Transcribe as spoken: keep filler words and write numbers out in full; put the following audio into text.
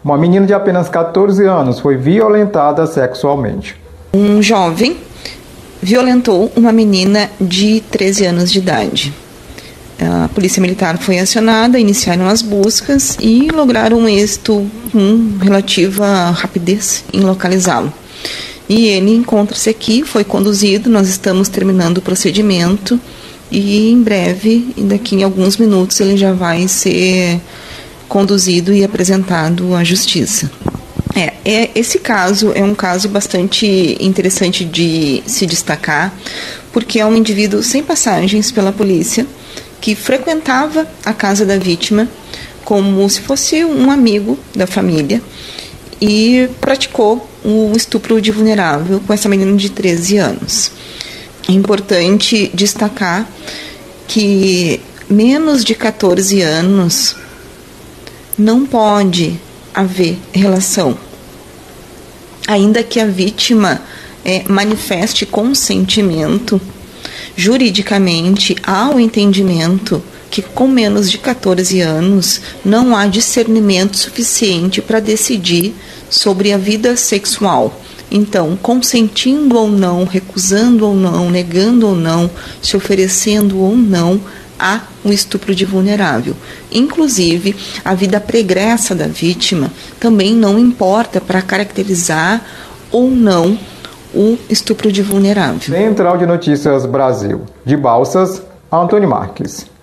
Uma menina de apenas catorze anos foi violentada sexualmente. Um jovem violentou uma menina de treze anos de idade. A polícia militar foi acionada, iniciaram as buscas e lograram um êxito com relativa rapidez em localizá-lo. E ele encontra-se aqui, foi conduzido, nós estamos terminando o procedimento e em breve, daqui em alguns minutos, ele já vai ser conduzido e apresentado à justiça. É, é, esse caso é um caso bastante interessante de se destacar, porque é um indivíduo sem passagens pela polícia, que frequentava a casa da vítima como se fosse um amigo da família e praticou o estupro de vulnerável com essa menina de treze anos. É importante destacar que menos de catorze anos não pode haver relação, ainda que a vítima é, manifeste consentimento. Juridicamente, há o entendimento que com menos de catorze anos não há discernimento suficiente para decidir sobre a vida sexual. Então, consentindo ou não, recusando ou não, negando ou não, se oferecendo ou não, há um estupro de vulnerável. Inclusive, a vida pregressa da vítima também não importa para caracterizar ou não o estupro de vulnerável. Central de Notícias Brasil. De Balsas, Antônio Marques.